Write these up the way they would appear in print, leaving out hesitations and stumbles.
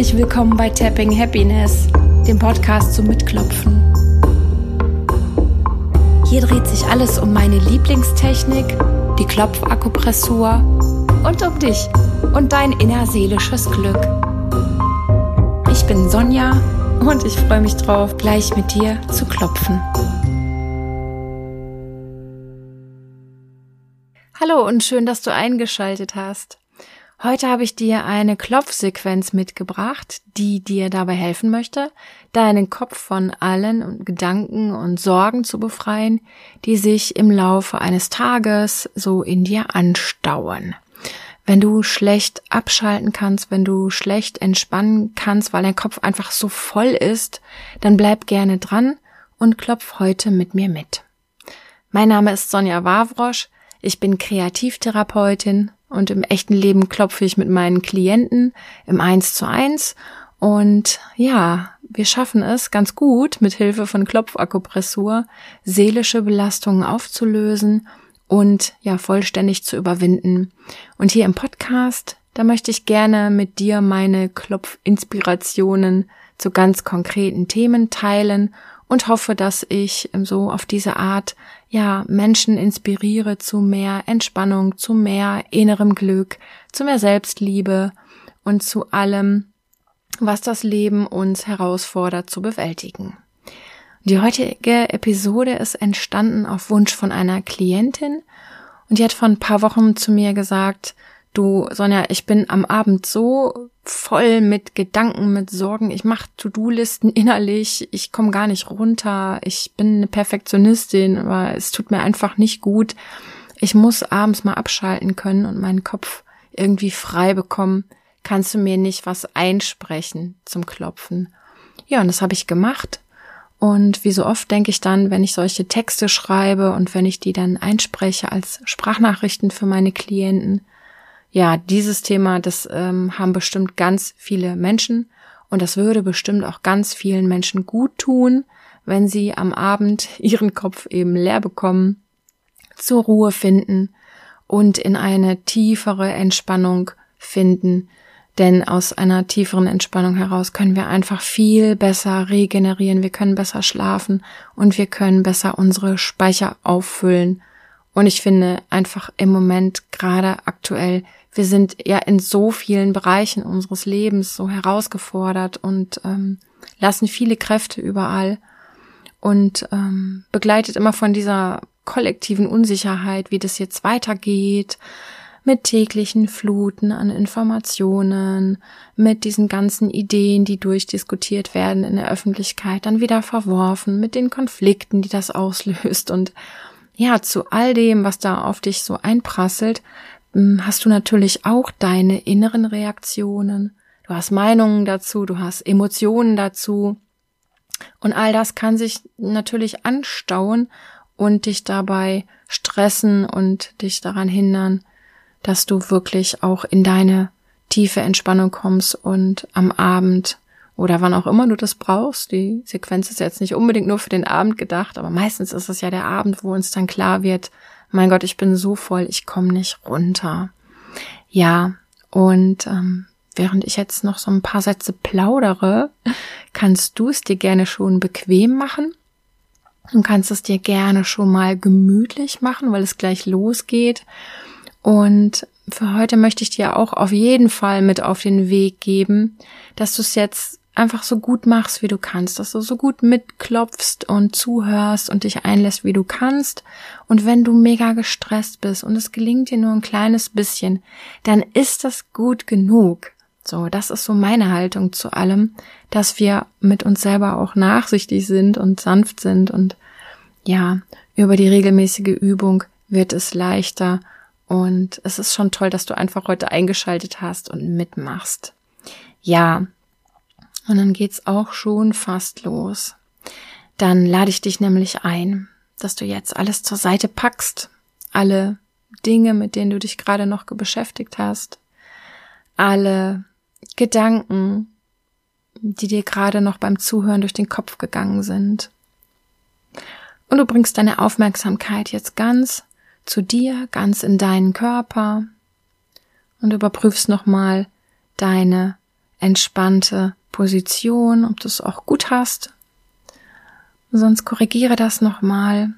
Herzlich willkommen bei Tapping Happiness, dem Podcast zum Mitklopfen. Hier dreht sich alles um meine Lieblingstechnik, die Klopfakupressur und um dich und dein innerseelisches Glück. Ich bin Sonja und ich freue mich drauf, gleich mit dir zu klopfen. Hallo und schön, dass du eingeschaltet hast. Heute habe ich dir eine Klopfsequenz mitgebracht, die dir dabei helfen möchte, deinen Kopf von allen Gedanken und Sorgen zu befreien, die sich im Laufe eines Tages so in dir anstauen. Wenn du schlecht abschalten kannst, wenn du schlecht entspannen kannst, weil dein Kopf einfach so voll ist, dann bleib gerne dran und klopf heute mit mir mit. Mein Name ist Sonja Wawrosch, ich bin Kreativtherapeutin und im echten Leben klopfe ich mit meinen Klienten im 1:1 und ja, wir schaffen es ganz gut, mit Hilfe von Klopfakupressur seelische Belastungen aufzulösen und ja vollständig zu überwinden. Und hier im Podcast, da möchte ich gerne mit dir meine Klopfinspirationen zu ganz konkreten Themen teilen und hoffe, dass ich so auf diese Art ja Menschen inspiriere zu mehr Entspannung, zu mehr innerem Glück, zu mehr Selbstliebe und zu allem, was das Leben uns herausfordert zu bewältigen. Die heutige Episode ist entstanden auf Wunsch von einer Klientin und die hat vor ein paar Wochen zu mir gesagt: Du, Sonja, ich bin am Abend so voll mit Gedanken, mit Sorgen. Ich mache To-Do-Listen innerlich. Ich komme gar nicht runter. Ich bin eine Perfektionistin, aber es tut mir einfach nicht gut. Ich muss abends mal abschalten können und meinen Kopf irgendwie frei bekommen. Kannst du mir nicht was einsprechen zum Klopfen? Ja, und das habe ich gemacht. Und wie so oft denke ich dann, wenn ich solche Texte schreibe und wenn ich die dann einspreche als Sprachnachrichten für meine Klienten, ja, dieses Thema, das haben bestimmt ganz viele Menschen und das würde bestimmt auch ganz vielen Menschen gut tun, wenn sie am Abend ihren Kopf eben leer bekommen, zur Ruhe finden und in eine tiefere Entspannung finden. Denn aus einer tieferen Entspannung heraus können wir einfach viel besser regenerieren, wir können besser schlafen und wir können besser unsere Speicher auffüllen. Und ich finde einfach im Moment gerade aktuell, wir sind ja in so vielen Bereichen unseres Lebens so herausgefordert und lassen viele Kräfte überall und begleitet immer von dieser kollektiven Unsicherheit, wie das jetzt weitergeht, mit täglichen Fluten an Informationen, mit diesen ganzen Ideen, die durchdiskutiert werden in der Öffentlichkeit, dann wieder verworfen, mit den Konflikten, die das auslöst und ja, zu all dem, was da auf dich so einprasselt, hast du natürlich auch deine inneren Reaktionen. Du hast Meinungen dazu, du hast Emotionen dazu. Und all das kann sich natürlich anstauen und dich dabei stressen und dich daran hindern, dass du wirklich auch in deine tiefe Entspannung kommst und am Abend oder wann auch immer du das brauchst. Die Sequenz ist jetzt nicht unbedingt nur für den Abend gedacht, aber meistens ist es ja der Abend, wo uns dann klar wird, mein Gott, ich bin so voll, ich komme nicht runter. Ja, und während ich jetzt noch so ein paar Sätze plaudere, kannst du es dir gerne schon bequem machen und kannst es dir gerne schon mal gemütlich machen, weil es gleich losgeht. Und für heute möchte ich dir auch auf jeden Fall mit auf den Weg geben, dass du es jetzt einfach so gut machst, wie du kannst, dass du so gut mitklopfst und zuhörst und dich einlässt, wie du kannst. Und wenn du mega gestresst bist und es gelingt dir nur ein kleines bisschen, dann ist das gut genug. So, das ist so meine Haltung zu allem, dass wir mit uns selber auch nachsichtig sind und sanft sind und ja, über die regelmäßige Übung wird es leichter und es ist schon toll, dass du einfach heute eingeschaltet hast und mitmachst. Ja, und dann geht's auch schon fast los. Dann lade ich dich nämlich ein, dass du jetzt alles zur Seite packst, alle Dinge, mit denen du dich gerade noch beschäftigt hast, alle Gedanken, die dir gerade noch beim Zuhören durch den Kopf gegangen sind. Und du bringst deine Aufmerksamkeit jetzt ganz zu dir, ganz in deinen Körper und überprüfst nochmal deine entspannte Position, ob du es auch gut hast. Sonst korrigiere das nochmal.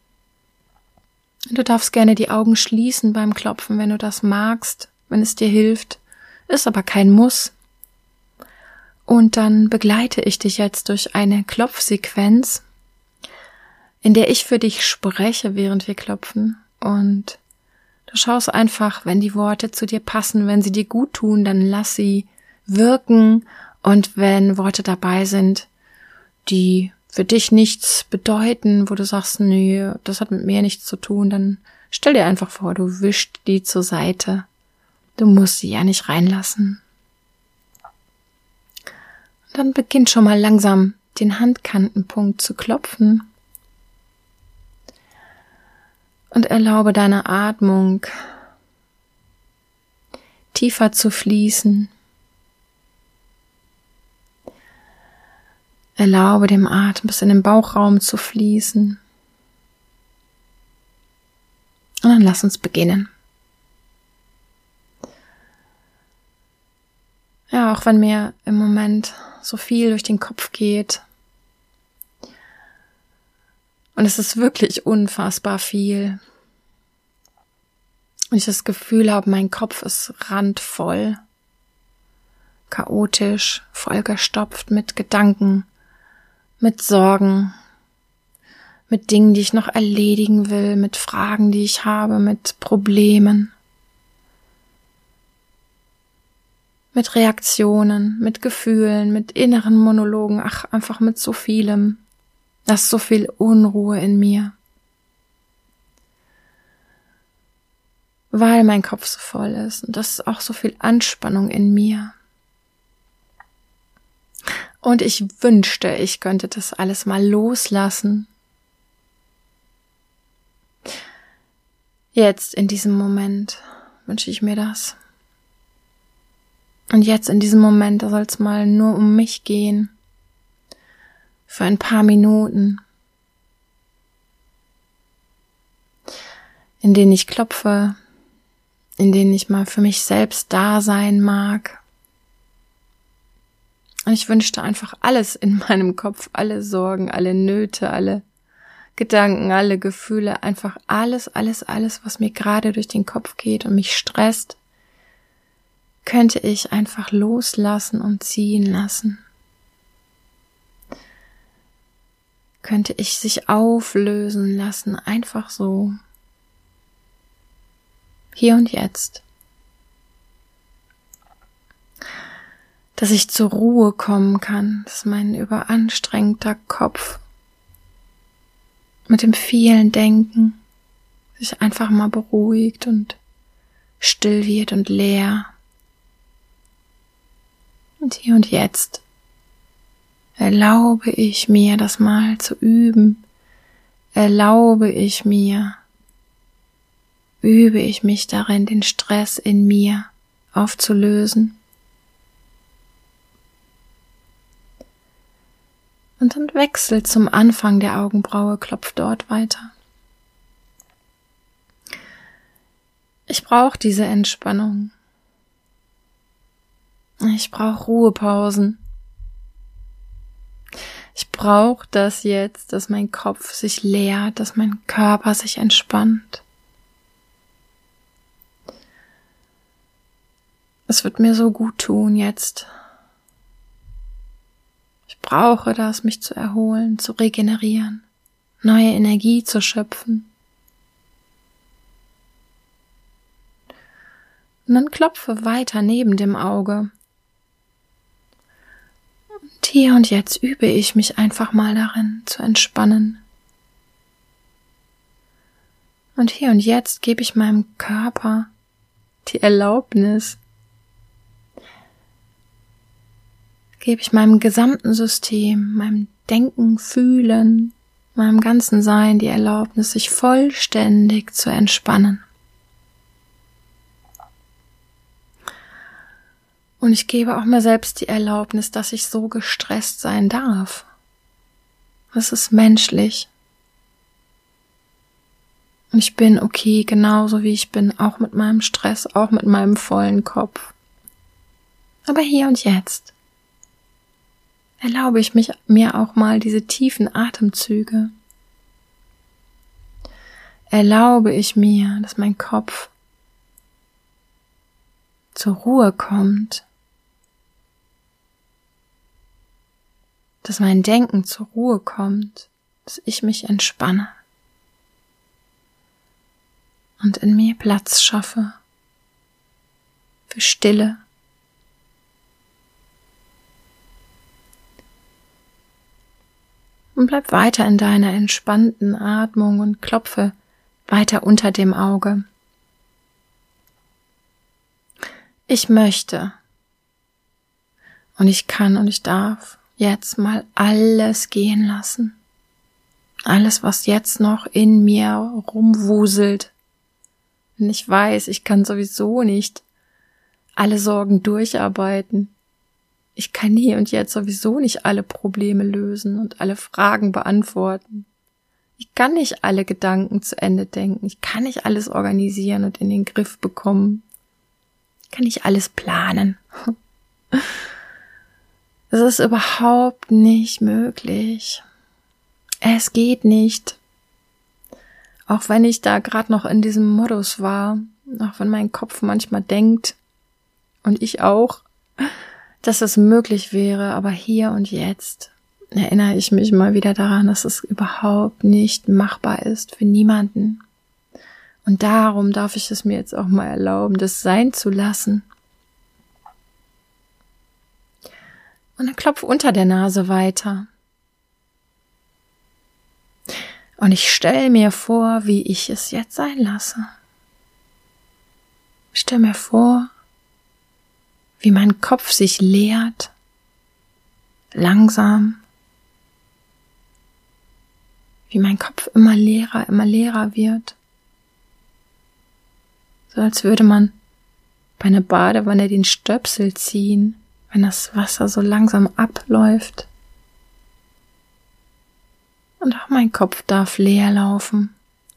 Du darfst gerne die Augen schließen beim Klopfen, wenn du das magst, wenn es dir hilft. Ist aber kein Muss. Und dann begleite ich dich jetzt durch eine Klopfsequenz, in der ich für dich spreche, während wir klopfen. Und du schaust einfach, wenn die Worte zu dir passen, wenn sie dir gut tun, dann lass sie wirken. Und wenn Worte dabei sind, die für dich nichts bedeuten, wo du sagst, nö, das hat mit mir nichts zu tun, dann stell dir einfach vor, du wischst die zur Seite. Du musst sie ja nicht reinlassen. Und dann beginnt schon mal langsam den Handkantenpunkt zu klopfen. Und erlaube deiner Atmung tiefer zu fließen. Erlaube dem Atem bis in den Bauchraum zu fließen. Und dann lass uns beginnen. Ja, auch wenn mir im Moment so viel durch den Kopf geht. Und es ist wirklich unfassbar viel. Und ich das Gefühl habe, mein Kopf ist randvoll, chaotisch, vollgestopft mit Gedanken, mit Sorgen, mit Dingen, die ich noch erledigen will, mit Fragen, die ich habe, mit Problemen, mit Reaktionen, mit Gefühlen, mit inneren Monologen, einfach mit so vielem. Da ist so viel Unruhe in mir, weil mein Kopf so voll ist und das ist auch so viel Anspannung in mir. Und ich wünschte, ich könnte das alles mal loslassen. Jetzt in diesem Moment wünsche ich mir das. Und jetzt in diesem Moment, da soll es mal nur um mich gehen. Für ein paar Minuten. In denen ich klopfe, in denen ich mal für mich selbst da sein mag. Und ich wünschte einfach alles in meinem Kopf, alle Sorgen, alle Nöte, alle Gedanken, alle Gefühle, einfach alles, was mir gerade durch den Kopf geht und mich stresst, könnte ich einfach loslassen und ziehen lassen. Könnte ich sich auflösen lassen, einfach so. Hier und jetzt. Dass ich zur Ruhe kommen kann, dass mein überanstrengter Kopf mit dem vielen Denken sich einfach mal beruhigt und still wird und leer. Und hier und jetzt erlaube ich mir, das mal zu üben. Übe ich mich darin, den Stress in mir aufzulösen. Und dann wechsel zum Anfang der Augenbraue, klopf dort weiter. Ich brauche diese Entspannung. Ich brauche Ruhepausen. Ich brauche das jetzt, dass mein Kopf sich leert, dass mein Körper sich entspannt. Es wird mir so gut tun jetzt. Ich brauche das, mich zu erholen, zu regenerieren, neue Energie zu schöpfen. Und dann klopfe weiter neben dem Auge. Und hier und jetzt übe ich mich einfach mal darin, zu entspannen. Und hier und jetzt gebe ich meinem Körper die Erlaubnis, gebe ich meinem gesamten System, meinem Denken, Fühlen, meinem ganzen Sein die Erlaubnis, sich vollständig zu entspannen. Und ich gebe auch mir selbst die Erlaubnis, dass ich so gestresst sein darf. Das ist menschlich. Und ich bin okay, genauso wie ich bin, auch mit meinem Stress, auch mit meinem vollen Kopf. Aber hier und jetzt erlaube ich mir auch mal diese tiefen Atemzüge. Erlaube ich mir, dass mein Kopf zur Ruhe kommt, dass mein Denken zur Ruhe kommt, dass ich mich entspanne und in mir Platz schaffe für Stille. Und bleib weiter in deiner entspannten Atmung und klopfe weiter unter dem Auge. Ich möchte und ich kann und ich darf jetzt mal alles gehen lassen. Alles, was jetzt noch in mir rumwuselt. Und ich weiß, ich kann sowieso nicht alle Sorgen durcharbeiten. Ich kann hier und jetzt sowieso nicht alle Probleme lösen und alle Fragen beantworten. Ich kann nicht alle Gedanken zu Ende denken. Ich kann nicht alles organisieren und in den Griff bekommen. Ich kann nicht alles planen. Es ist überhaupt nicht möglich. Es geht nicht. Auch wenn ich da gerade noch in diesem Modus war, auch wenn mein Kopf manchmal denkt und ich auch, dass es möglich wäre, aber hier und jetzt erinnere ich mich mal wieder daran, dass es überhaupt nicht machbar ist für niemanden. Und darum darf ich es mir jetzt auch mal erlauben, das sein zu lassen. Und dann klopf unter der Nase weiter. Und ich stelle mir vor, wie ich es jetzt sein lasse. Ich stelle mir vor, wie mein Kopf sich leert, langsam, wie mein Kopf immer leerer wird. So als würde man bei einer Badewanne den Stöpsel ziehen, wenn das Wasser so langsam abläuft. Und auch mein Kopf darf leer laufen.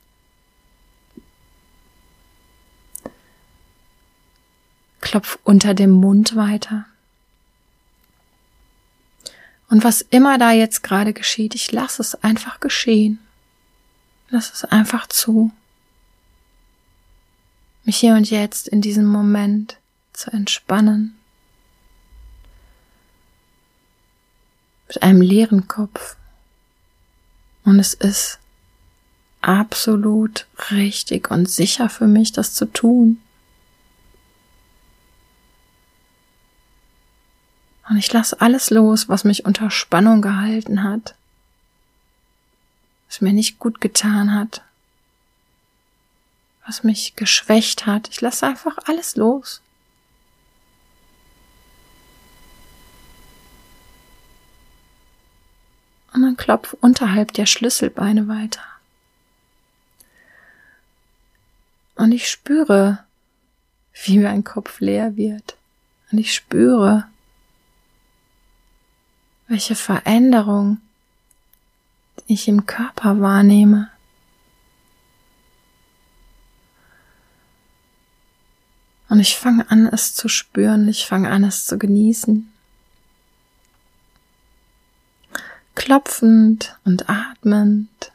Klopf unter dem Mund weiter. Und was immer da jetzt gerade geschieht, ich lasse es einfach geschehen. Lass es einfach zu. Mich hier und jetzt in diesem Moment zu entspannen. Mit einem leeren Kopf. Und es ist absolut richtig und sicher für mich, das zu tun. Und ich lasse alles los, was mich unter Spannung gehalten hat, was mir nicht gut getan hat, was mich geschwächt hat. Ich lasse einfach alles los. Und dann klopf unterhalb der Schlüsselbeine weiter. Und ich spüre, wie mein Kopf leer wird. Und ich spüre, welche Veränderung ich im Körper wahrnehme. Und ich fange an, es zu spüren, ich fange an, es zu genießen. Klopfend und atmend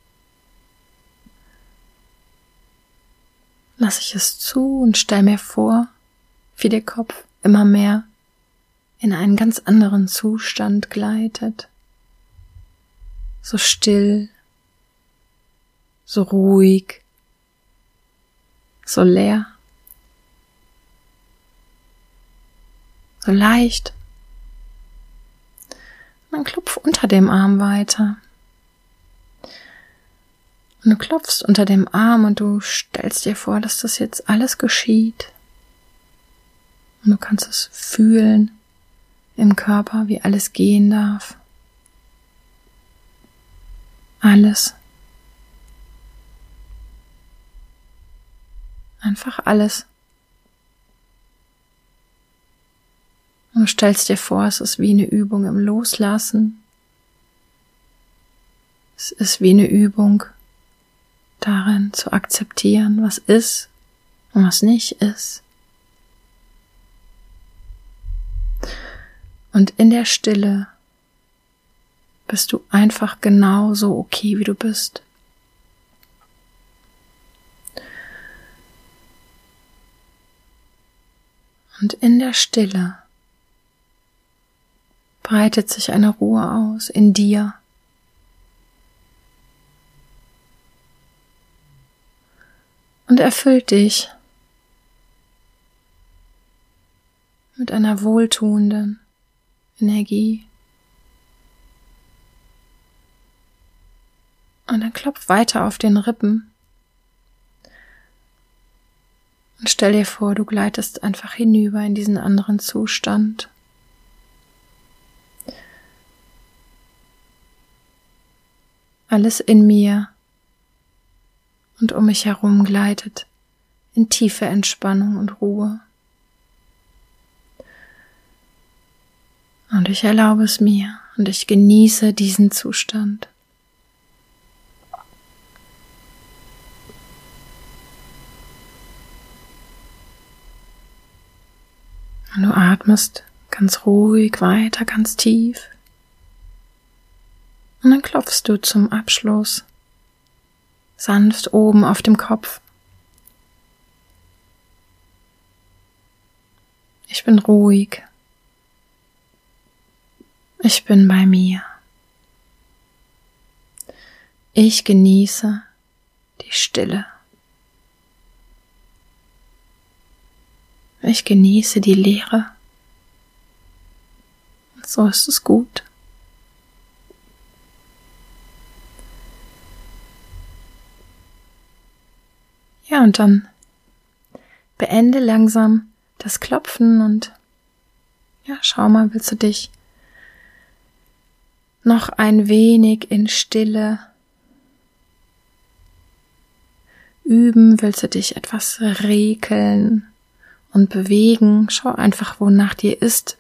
lasse ich es zu und stelle mir vor, wie der Kopf immer mehr in einen ganz anderen Zustand gleitet. So still, so ruhig, so leer, so leicht. Dann klopf unter dem Arm weiter. Und du klopfst unter dem Arm und du stellst dir vor, dass das jetzt alles geschieht. Und du kannst es fühlen im Körper, wie alles gehen darf. Alles. Einfach alles. Und du stellst dir vor, es ist wie eine Übung im Loslassen. Es ist wie eine Übung darin zu akzeptieren, was ist und was nicht ist. Und in der Stille bist du einfach genauso okay, wie du bist. Und in der Stille breitet sich eine Ruhe aus in dir. Und erfüllt dich mit einer wohltuenden Energie. Und dann klopf weiter auf den Rippen. Und stell dir vor, du gleitest einfach hinüber in diesen anderen Zustand. Alles in mir und um mich herum gleitet in tiefe Entspannung und Ruhe. Und ich erlaube es mir und ich genieße diesen Zustand. Und du atmest ganz ruhig weiter, ganz tief. Und dann klopfst du zum Abschluss sanft oben auf dem Kopf. Ich bin ruhig. Ich bin bei mir. Ich genieße die Stille. Ich genieße die Leere. Und so ist es gut. Ja, und dann beende langsam das Klopfen und ja, schau mal, willst du dich noch ein wenig in Stille üben? Willst du dich etwas rekeln und bewegen? Schau einfach, wonach dir ist.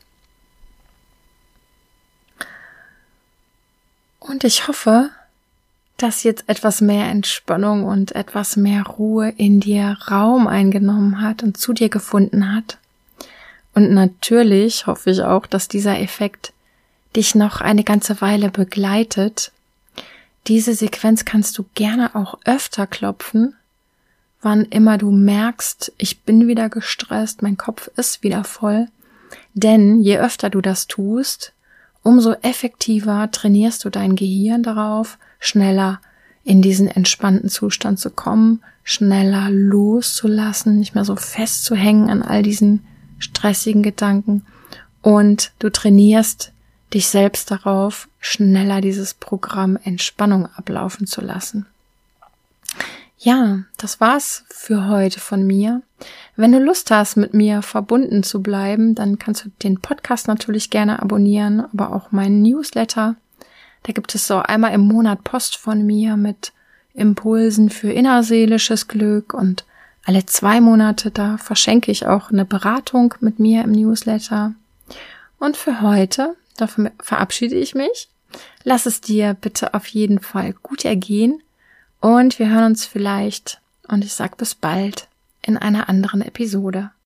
Und ich hoffe, dass jetzt etwas mehr Entspannung und etwas mehr Ruhe in dir Raum eingenommen hat und zu dir gefunden hat. Und natürlich hoffe ich auch, dass dieser Effekt dich noch eine ganze Weile begleitet. Diese Sequenz kannst du gerne auch öfter klopfen, wann immer du merkst, ich bin wieder gestresst, mein Kopf ist wieder voll. Denn je öfter du das tust, umso effektiver trainierst du dein Gehirn darauf, schneller in diesen entspannten Zustand zu kommen, schneller loszulassen, nicht mehr so festzuhängen an all diesen stressigen Gedanken. Und du trainierst dich selbst darauf, schneller dieses Programm Entspannung ablaufen zu lassen. Ja, das war's für heute von mir. Wenn du Lust hast, mit mir verbunden zu bleiben, dann kannst du den Podcast natürlich gerne abonnieren, aber auch meinen Newsletter. Da gibt es so einmal im Monat Post von mir mit Impulsen für innerseelisches Glück und alle 2 Monate, da verschenke ich auch eine Beratung mit mir im Newsletter. Und für heute, dafür verabschiede ich mich. Lass es dir bitte auf jeden Fall gut ergehen und wir hören uns vielleicht, und ich sag bis bald, in einer anderen Episode.